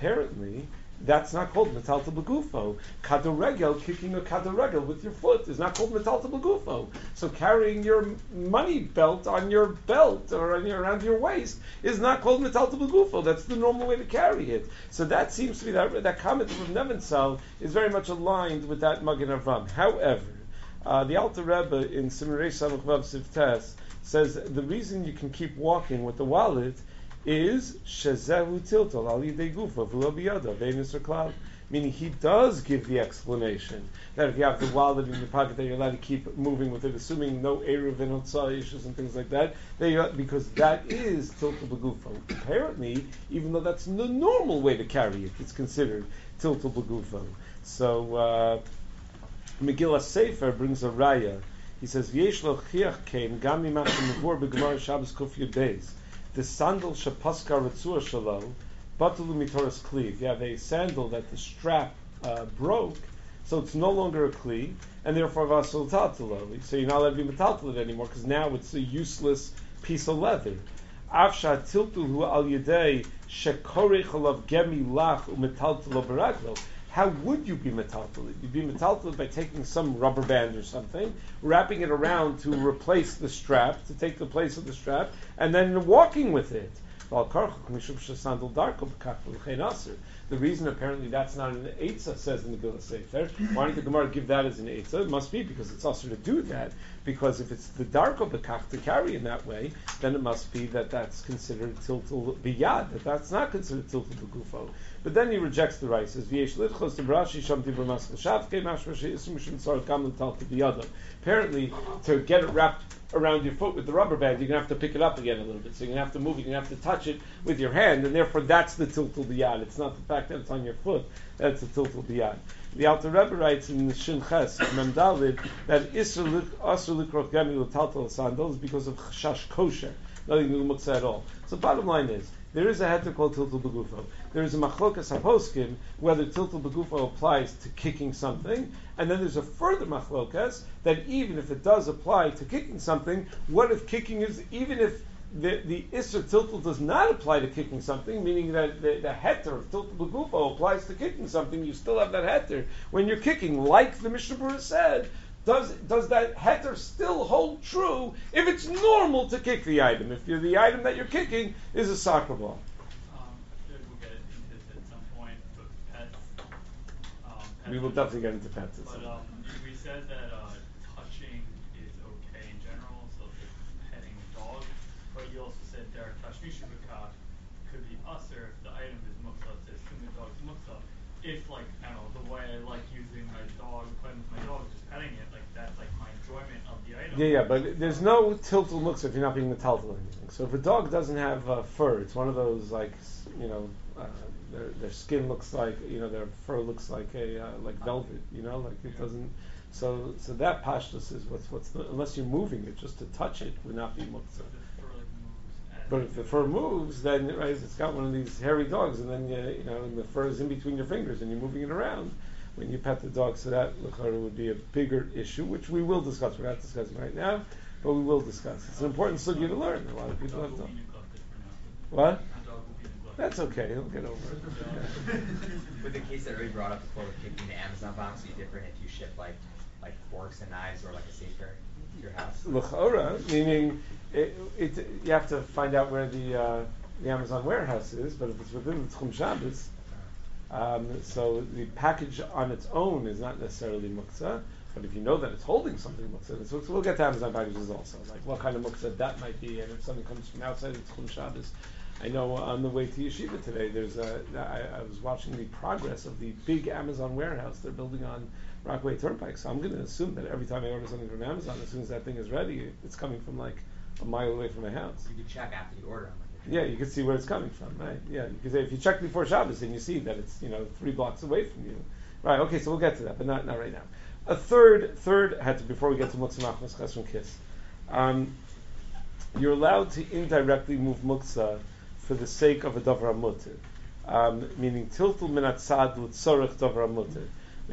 that's not called metaltal b'gufo. Kadoregel, kicking a kadoregel with your foot, is not called metaltal b'gufo. So carrying your money belt on your belt or around your waist is not called metaltal b'gufo. That's the normal way to carry it. So that seems to be that comment from Nebenzahl is very much aligned with that Magen Avraham. However, the Alter Rebbe in Simirei Samach Vav Sivtes says the reason you can keep walking with the wallet is shezehu tiltal al yidei gufa v'lo biyado v'einus klal. Meaning he does give the explanation that if you have the wallet in your pocket that you're allowed to keep moving with it, assuming no eruv and hotzah issues and things like that, because that is tiltal b'gufo. Apparently, even though that's the normal way to carry it, it's considered tiltal b'gufo. So Megillah Sefer brings a raya. He says, "V'yesh lo chiach came gam mimach mevor b'gemara Shabbos Kuf Yud Beis. The sandal shepaska ritzua shalo batulu mitoras kli." If you have a sandal that the strap broke, so it's no longer a kli, and therefore vasul tatalo. So you're not allowed to be metaltal it anymore because now it's a useless piece of leather. Afsha tiltuhu al yedei shekorich alav gemi lach umetaltalo beraklo. How would you be metaltal? You'd be metaltal by taking some rubber band or something, wrapping it around to replace the strap, to take the place of the strap, and then walking with it. The reason apparently that's not an Eitzah, says in the Megillah Sefer. Why didn't the Gemara give that as an Eitzah? It must be because it's also to do that. Because if it's the darko bekach to carry in that way, then it must be that that's considered tiltul biyad, that's not considered tiltul begufo. But then he rejects the right. Says v'yesh litchos debrashi sham tibur maskal shavke mashmashi isum shim tzar gam l'taltul biyado. Apparently, to get it wrapped around your foot with the rubber band, you're going to have to pick it up again a little bit. So you're going to have to move it, you're going to have to touch it with your hand, and therefore that's the tiltul biyad. It's not the fact that it's on your foot, that's the tiltul biyad. The Alter Rebbe writes in the Shin Ches, Mem Dalid, that Isur Likroch Gemi L'Taltal Sandal is because of Chash Kosher, nothing to do with Muktzah at all. So bottom line is, there is a heter called tiltul begufo. There is a machlokas haposkim whether tiltul begufo applies to kicking something, and then there's a further machlokas that even if it does apply to kicking something, what if kicking is, even if the Isser tiltul does not apply to kicking something, meaning that the heter of tiltul begufo applies to kicking something, you still have that heter when you're kicking, like the Mishnah Berurah said, does that heter still hold true if it's normal to kick the item? If the item that you're kicking is a soccer ball. We'll get into this at some point, but pets. We will definitely get into pets. But we said that touching is okay in general, so if it's petting a dog. But you also said there tashmish b'kach could be usher if the item is muktzah, to assume the dog's muktzah. If like I don't know, the way I like using my dog, playing with my dog, just petting it, like that's like my enjoyment of the item. Yeah, but there's no tiltul muktzah if you're not being metaltal or anything. So if a dog doesn't have fur, it's one of those like their skin looks like their fur looks like a like velvet, like it doesn't. So that pashtus is what's unless you're moving it, just to touch it would not be muktzah. But if the fur moves, then right, it's got one of these hairy dogs, and then and the fur is in between your fingers, and you're moving it around when you pet the dog. So that would be a bigger issue, which we will discuss. We're not discussing right now, but we will discuss. It's an important sugya to learn. A lot of people have done. What? That's okay. He'll get over it. With the case that already brought up before with kicking the Amazon box, it'd be different if you ship like forks and knives or like a safeguard to your house. L'chora, meaning you have to find out where the Amazon warehouse is, but if it's within the Tchum Shabbos, so the package on its own is not necessarily muktzah, but if you know that it's holding something muktzah, so we'll get to Amazon packages also, like what kind of muktzah that might be, and if something comes from outside of Tchum Shabbos. I know on the way to Yeshiva today, I was watching the progress of the big Amazon warehouse they're building on Rockaway Turnpike. So I'm going to assume that every time I order something from Amazon, as soon as that thing is ready, it's coming from like a mile away from my house. You can check after you order. Yeah, you can see where it's coming from, right? Yeah, because if you check before Shabbos, then you see that it's 3 blocks away from you. Right? Okay, so we'll get to that, but not right now. A third before we get to Muktzah Machmas Chesron Kiss, you're allowed to indirectly move Muktzah for the sake of a davar mutter, meaning tiltul min atzad l'tzorech davar mutter.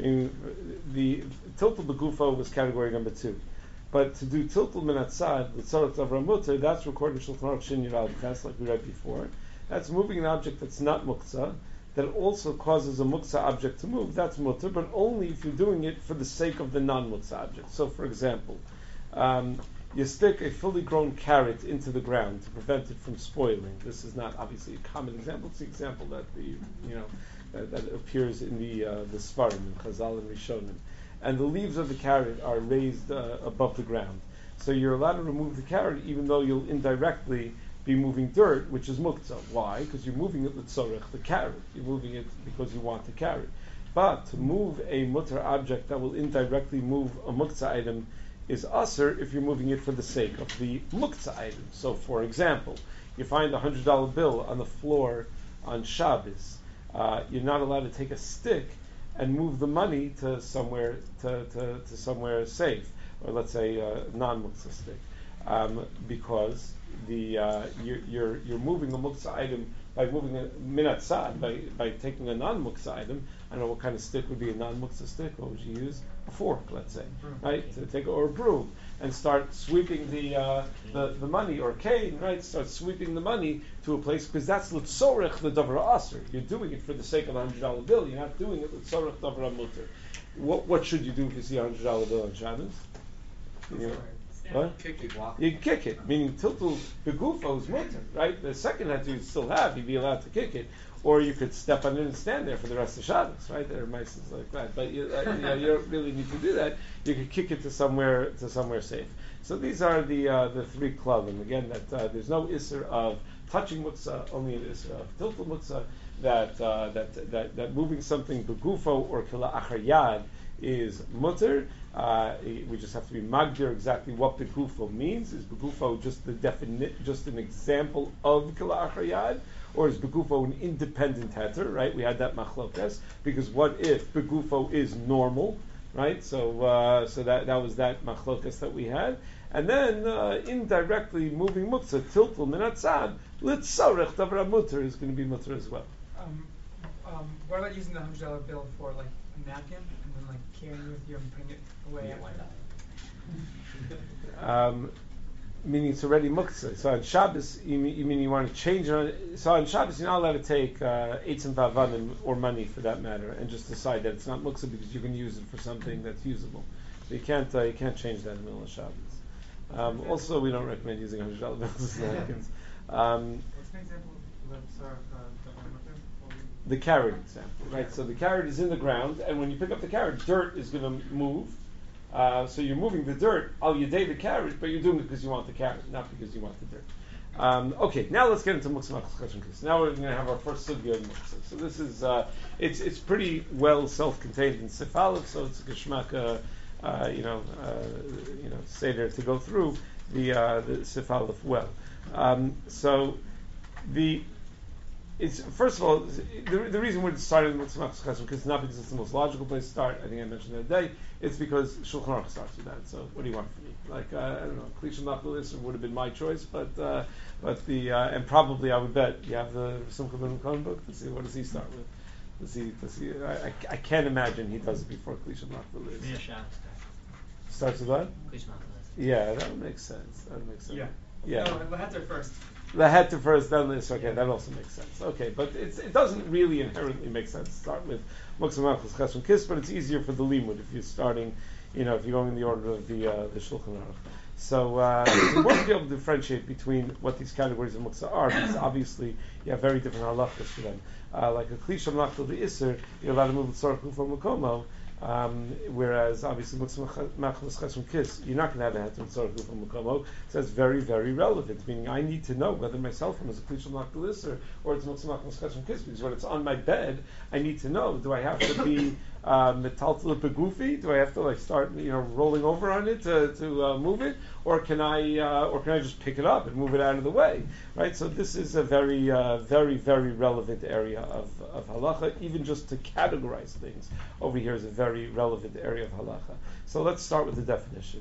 The tiltul begufo was category number 2, but to do tiltul min atzad l'tzorech davar mutter, that's recorded in Shulchan Aruch Shin Yud Ches, like we read before. That's moving an object that's not muktzah, that also causes a muktzah object to move. That's mutter, but only if you're doing it for the sake of the non-muktzah object. So, for example, you stick a fully grown carrot into the ground to prevent it from spoiling. This is not obviously a common example. It's the example that that appears in the Svarim, in Chazal and Rishonim. And the leaves of the carrot are raised above the ground. So you're allowed to remove the carrot even though you'll indirectly be moving dirt, which is muktzah. Why? Because you're moving it l'tzorech, the carrot. You're moving it because you want the carrot. But to move a mutter object that will indirectly move a muktzah item is usher if you're moving it for the sake of the muktzah item. So, for example, you find a $100 bill on the floor on Shabbos. You're not allowed to take a stick and move the money to somewhere to somewhere safe, or let's say a non-muktzah stick, because you're moving a muktzah item by moving a minat sad, by taking a non-muktzah item. I don't know what kind of stick would be a non-muktzah stick. What would you use? A fork, let's say, right? To take or a broom and start sweeping the money, or a cane, right? Start sweeping the money to a place, because that's l'tzorech the davar aser. You're doing it for the sake of a $100 bill. You're not doing it l'tzorech davar mutter. What should you do if you see a $100 bill on Shabbos? What? Kick it. You can kick it, meaning tiltul begufo is mutter, right? The second head you'd still have, you'd be allowed to kick it, or you could step on it and stand there for the rest of Shabbos, right? There are mice like that, but you don't really need to do that. You could kick it to somewhere safe. So these are the 3 klavim. Again, that there's no isser of touching muktzah, only an isser of tiltul muktzah. That moving something begufo or kila achar yad is mutter. We just have to be magdir exactly what begufo means. Is begufo just an example of kila achar yad, or is begufo an independent heter? Right? We had that machlokas, because what if begufo is normal? Right? So that was that machlokas that we had, and then indirectly moving muktzah tiltul minatzad litzarech davar mutter is going to be mutter as well. What about using the $100 bill for like a napkin and then like carrying it with you and putting it away? Yeah, why after? Meaning it's already muktzah. So on Shabbos, you mean you want to change it? So on Shabbos, you're not allowed to take eitzim vavanim or money for that matter, and just decide that it's not muktzah because you can use it for something that's usable. So you can't change that in the middle of Shabbos. Also, we don't recommend using $100 bills as napkins. What's an example of The carrot example, right? So the carrot is in the ground, and when you pick up the carrot, dirt is going to move. So you're moving the dirt, al yedei the carrot, but you're doing it because you want the carrot, not because you want the dirt. Okay, now let's get into Muktzah Machmas Cheshvan Kis. Now we're going to have our first sugya of Muktzah. So this is, it's pretty well self-contained in Sif Aleph, so it's a geshmak, seder to go through the Sif Aleph well. It's first of all the reason we're starting with Muktzah Machmas Cheshvan Kis is not because it's the most logical place to start. I think I mentioned that day. It's because Shulchan Aruch starts with that. So what do you want from me? Like I don't know, Klishim Nachlalis would have been my choice, but and probably I would bet you have the Simcha Ben Cohen book to see what does he start with. To see. I can't imagine he does it before Klishim Nachlalis. Starts with what? Yeah, that would make sense. Yeah. No, Leheter first. Leheter first, then this. Okay, that also makes sense. Okay, but it doesn't really inherently make sense to start with Muktzah Machmas Cheshvan Kis, but it's easier for the limud if you're starting, if you're going in the order of the Shulchan Aruch. So you won't be able to differentiate between what these categories of Muktzah are, because obviously you have very different halachas for them. Like a Klisham Nachal the Isser, you're allowed to move the Tzorach from Makomo. Whereas obviously Muktzah Machmas Cheshvan Kis, you're not going to have a heter tzorach from Makomo. So that's very, very relevant. Meaning, I need to know whether my cell phone is a Klisham Nachal Isser or it's Muktzah Machmas Cheshvan Kis. Because when it's on my bed, I need to know: do I have to be metaltal begufi? Do I have to start rolling over on it to move it, or can I just pick it up and move it out of the way? Right. So this is a very, very, very relevant area of halacha. Even just to categorize things over here is a very relevant area of halacha. So let's start with the definition.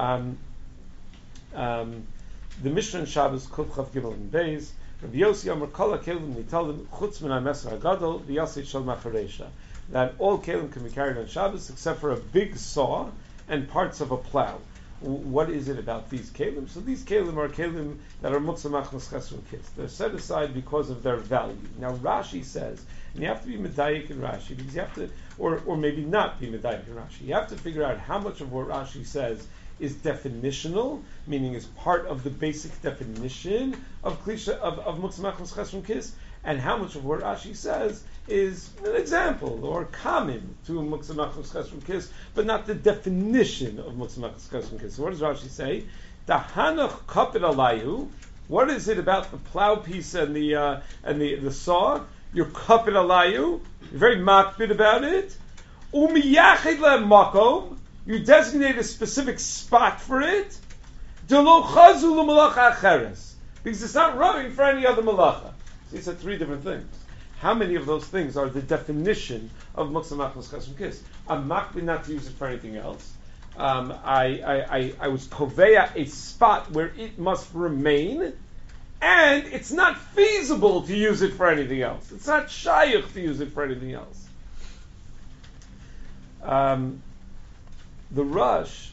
The Mishnah in Shabbos Kuf Chav Gimel and Beis. Rabbi Yossi Amar Kol HaKelim Nitalim Chutz Min HaMeser HaGadol V'Yasei Shel Macharesha. That all kelim can be carried on Shabbos except for a big saw and parts of a plow. What is it about these kelim? So these kelim are kelim that are Muktzah Machmas Cheshvan Kis. They're set aside because of their value. Now Rashi says, and you have to be medayik in Rashi because you have to, or maybe not be medayik in Rashi. You have to figure out how much of what Rashi says is definitional, meaning is part of the basic definition of Muktzah Machmas Cheshvan Kis, and how much of what Rashi says is an example or common to Muktzah Machmas Cheshvan Kis, but not the definition of Muktzah Machmas Cheshvan Kis. So what does Rashi say? Dahanach kapit alayu. What is it about the plow piece and the saw? You're kapit alayu. You're very makbid about it. Umiyachid le'makom. You designate a specific spot for it. Delo chazu l'malacha acheres. Because it's not rubbing for any other malacha. See, he said three different things. How many of those things are the definition of Muktzah Machmas Cheshvan Kis? I'm makbid not to use it for anything else. I was koveya a spot where it must remain, and it's not feasible to use it for anything else. It's not shayach to use it for anything else. The Rush.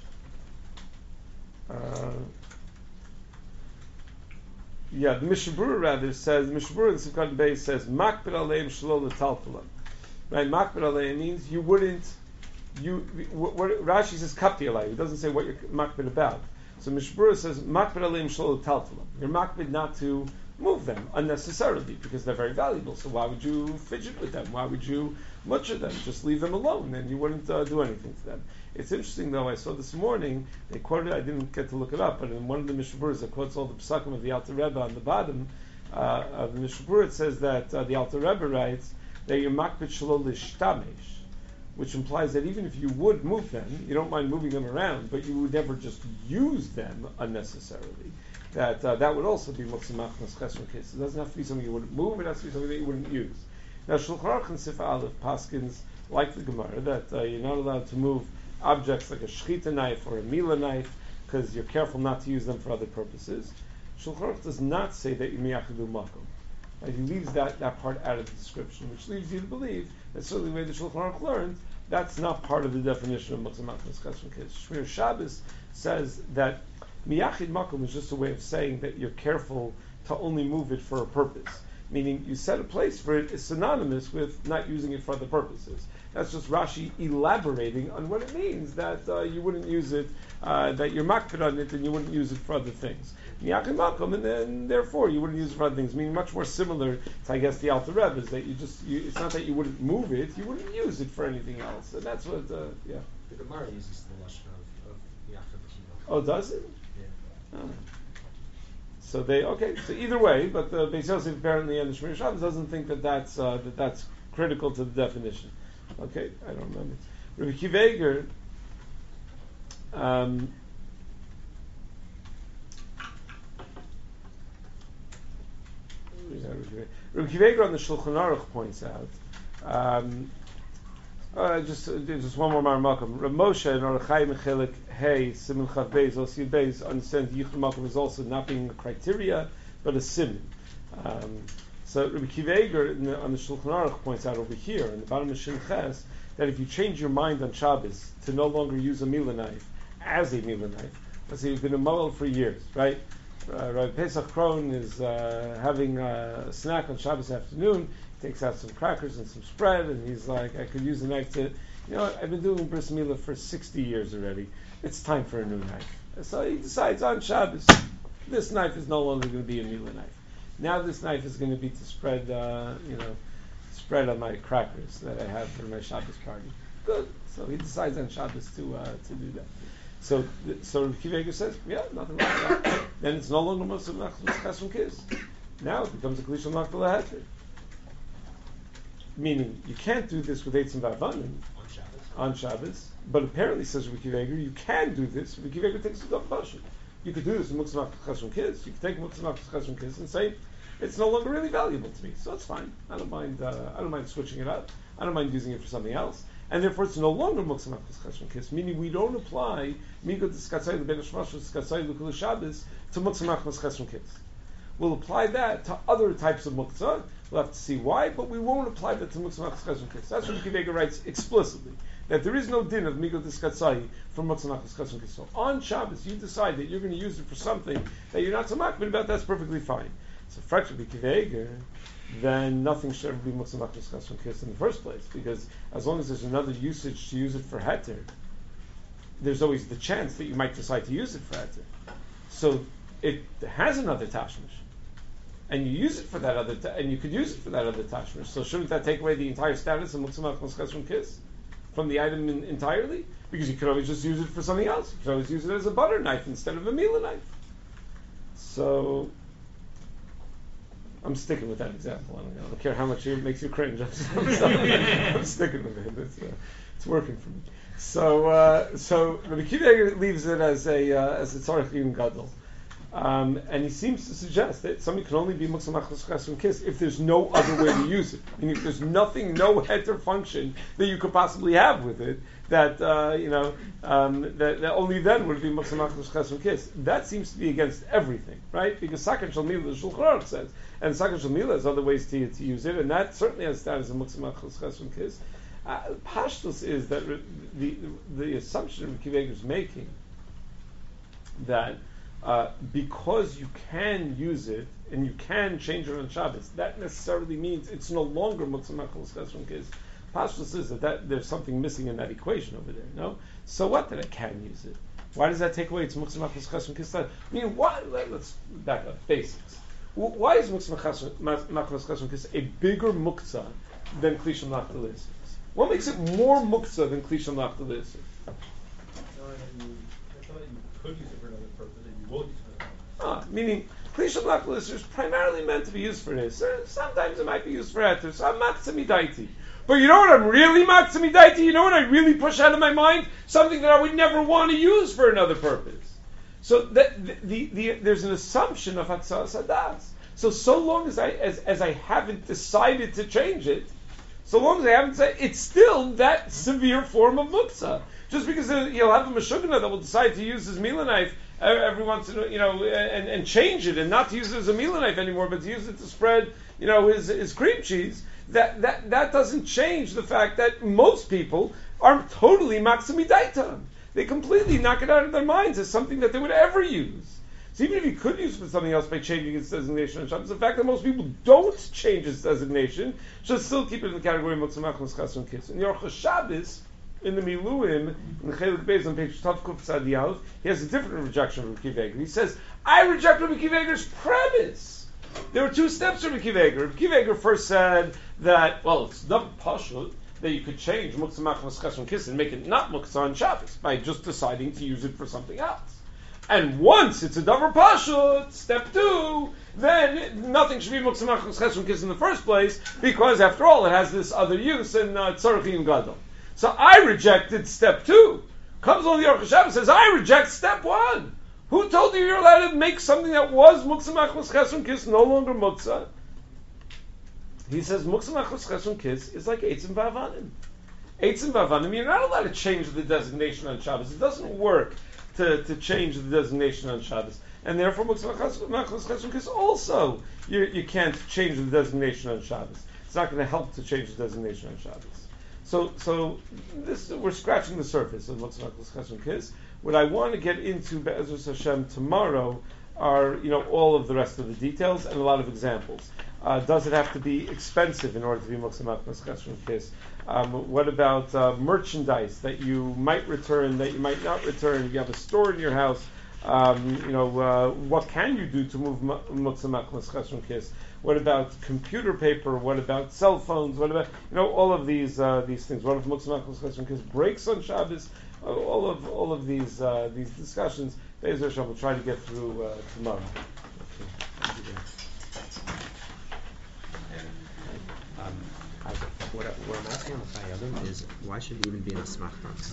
The Mishabura rather says, Mishabura in Sivkat Beis says, Makbid aleim shelo l'taltalam. Right, Makbid aleim means you wouldn't, what Rashi says kapti aleim, it doesn't say what you're makbid about. So Mishabura says, Makbid aleim shelo l'taltalam. You're makbid not to move them unnecessarily because they're very valuable. So why would you fidget with them? Why would you mutcher them? Just leave them alone and you wouldn't do anything to them. It's interesting though, I saw this morning, they quoted, I didn't get to look it up, but in one of the Mishaburas that quotes all the Pesakim of the Alter Rebbe on the bottom of the Mishabura, it says that the Alter Rebbe writes that you're makbid shelo l'shtamesh, which implies that even if you would move them, you don't mind moving them around, but you would never just use them unnecessarily. That would also be Muktzah Machmas Cheshvan Kis. It doesn't have to be something you wouldn't move, it has to be something that you wouldn't use. Now Shulchan Aruch and Sif Aleph paskins, like the Gemara, that you're not allowed to move objects like a shechita knife or a mila knife because you're careful not to use them for other purposes. Shulchan Aruch does not say that you miyachidu makom. He leaves that part out of the description, which leads you to believe that certainly the way the Shulchan Aruch learned, that's not part of the definition of Muktzah Machmas Cheshvan Kis. Shmir Shabbos says that miyachid makom is just a way of saying that you're careful to only move it for a purpose. meaning you set a place for it is synonymous with not using it for other purposes. That's just Rashi elaborating on what it means that you wouldn't use it, that you're makpid on it and you wouldn't use it for other things. And then therefore you wouldn't use it for other things, meaning much more similar to, I guess, the Alter Rebbe, is that it's not that you wouldn't move it, you wouldn't use it for anything else. And that's what, yeah. The Gemara uses the lashon of Yachad B'Kino. Oh, does it? Yeah. Oh. So so either way, but the Beis Yosef apparently and the Shmir Shabbos doesn't think that that's critical to the definition. Okay, I don't remember. Rabbi Akiva Eiger, Rabbi Akiva Eiger on the Shulchan Aruch points out, just one more Maramakim. Rav Moshe and Orach Chaim Mechelik Hey Simin Chav Beis Osiyud Beis understands Yichud Makom is also not being a criteria but a simin. So Rabbi Akiva Eiger on the Shulchan Aruch points out over here in the bottom of Shin Ches that if you change your mind on Shabbos to no longer use a milah knife as a milah knife, let's say you've been a mullah for years, right? Rabbi Pesach Krohn is having a snack on Shabbos afternoon. He takes out some crackers and some spread, and he's like, I could use a knife to, you know what, I've been doing bris milah for 60 years already. It's time for a new knife. And so he decides on Shabbos, this knife is no longer going to be a milah knife. Now this knife is going to be to spread, spread on my crackers that I have for my Shabbos party. Good. So he decides on Shabbos to do that. So Akiva Eiger says, yeah, nothing wrong with that. Then it's no longer Muslim Nachlas Chesron Kiss. Now it becomes a Klishon Nachla Heter. Meaning, you can't do this with Eitzim V'Avanim on Shabbos, but apparently, says Rabbi Akiva Eiger, you can do this. Rabbi Akiva Eiger takes it up Pasha. You could do this with Muktzah Nachlas Chesron Kiss. You could take Muktzah Nachlas Chesron Kiss and say, it's no longer really valuable to me, so it's fine. I don't mind switching it up. I don't mind using it for something else. And therefore, it's no longer Muktzah Nachlas Chesron Kiss, meaning we don't apply Migot Skatzai L'Bein Hashmash Skatzai L'Kul Shabbos to Muktzah Nachlas Chesron Kiss. We'll apply that to other types of Muktzah. We'll have to see why, but we won't apply that to Muktzah Nachlas Chesron Kiss. That's what Akiva Eiger writes explicitly, that there is no din of Migot Skatzai for Muktzah Nachlas Chesron Kiss. So on Shabbos, you decide that you're going to use it for something that you're not so makbid about. That's perfectly fine. So, Rabbi Akiva Eiger, then nothing should ever be Muktzah Nachlas Chesron Kiss in the first place, because as long as there's another usage to use it for heter, there's always the chance that you might decide to use it for heter. So it has another tashmish, and you use it for that other, and you could use it for that other tashmish. So shouldn't that take away the entire status of Muktzah Nachlas Chesron Kiss from the item entirely? Because you could always just use it for something else. You could always use it as a butter knife instead of a milah knife. So I'm sticking with that example. I don't care how much it makes you cringe. I'm sticking with it. It's working for me. So Rabbi Akiva Eiger leaves it as a tzarich yibum gadol, and he seems to suggest that somebody can only be Muktzah Nachlas Chesron Kiss if there's no other way to use it. Meaning, if there's nothing, no heter function that you could possibly have with it, that that only then would it be Muktzah Nachlas Chesron Kiss. That seems to be against everything, right? Because Sakan Shel Milah, the Shulchan Aruch says, and Sakan Shel Milah has other ways to use it, and that certainly has status of Muktzah Nachlas Chesron Kiss. Pashtus is that the assumption of Akiva Eiger is making that because you can use it and you can change it on Shabbos, that necessarily means it's no longer Muktzah Nachlas Chesron Kiss. Pashtus is that there's something missing in that equation over there. No, so what that I can use it? Why does that take away its Muktzah Nachlas Chesron Kiss? I mean, why? Let's back up. Basics. Why is Muktzah Nachlas Chesron Kiss a bigger muktzah than Klishon Nachla L'Isur? What makes it more muktzah than Klishon Nachla L'Isur? I thought you could use it for another purpose, and you will use it for another purpose. Meaning, Klishon Nachla L'Isur is primarily meant to be used for this. Sometimes it might be used for heter. So I'm matzah midaiti. But you know what I'm really matzah midaiti? You know what I really push out of my mind? Something that I would never want to use for another purpose. So there's an assumption of hatzas hadas. So long as I haven't decided to change it, so long as I haven't said, it's still that severe form of muktzah. Just because you'll have a meshugana that will decide to use his milah knife every once in a, and change it and not to use it as a milah knife anymore, but to use it to spread, his cream cheese. That doesn't change the fact that most people are totally matzah midaitam. They completely knock it out of their minds as something that they would ever use. So even if you could use it for something else by changing its designation on Shabbos, the fact that most people don't change its designation should still keep it in the category of Muktzah Machmas Chasron Kis. In Yorcha Shabbos, in the Miluim, in the Chelik Beis on page Tav Kuf Tzad Yalef, he has a different rejection of Rabbi Akiva Eiger. He says, I reject Rabbi Akiva Eiger's premise. There were two steps to Rabbi Akiva Eiger. Rabbi Akiva Eiger first said that, well, it's not pashut that you could change Muktzah Machmas Chasron Kis and make it not Muktzah on Shabbos by just deciding to use it for something else. And once it's a davar pashut, step 2, then nothing should be Muktzah Machmas Chasron Kis in the first place, because after all, it has this other use in Tzarech Gadol. So I rejected step 2. Comes along the Aruch HaShabbos and says, I reject step 1. Who told you you're allowed to make something that was Muktzah Machmas Chasron Kis no longer Muktzah? He says, Muktzah Machmas Chasron Kis is like Eitzim V'Avanim. Eitzim V'Avanim, you're not allowed to change the designation on Shabbos. It doesn't work to change the designation on Shabbos. And therefore, Muktzah Machmas Chasron Kis also, you can't change the dezigation on Shabbos. It's not going to help to change the designation on Shabbos. So this, we're scratching the surface of Muktzah Machmas Chasron Kis. What I want to get into Be'ezus Hashem tomorrow are all of the rest of the details and a lot of examples. Does it have to be expensive in order to be Muktzah Machmas Chasron Kis? What about merchandise that you might return, that you might not return? If you have a store in your house, what can you do to move Muktzah Machmas Chasron Kis? What about computer paper? What about cell phones? What about all of these things? What if Muktzah Machmas Chasron Kis breaks on Shabbos? All of these discussions, Be'ezus Hashem will try to get through tomorrow. What I'm asking on the Chayyim is, why should it even be an asmachta?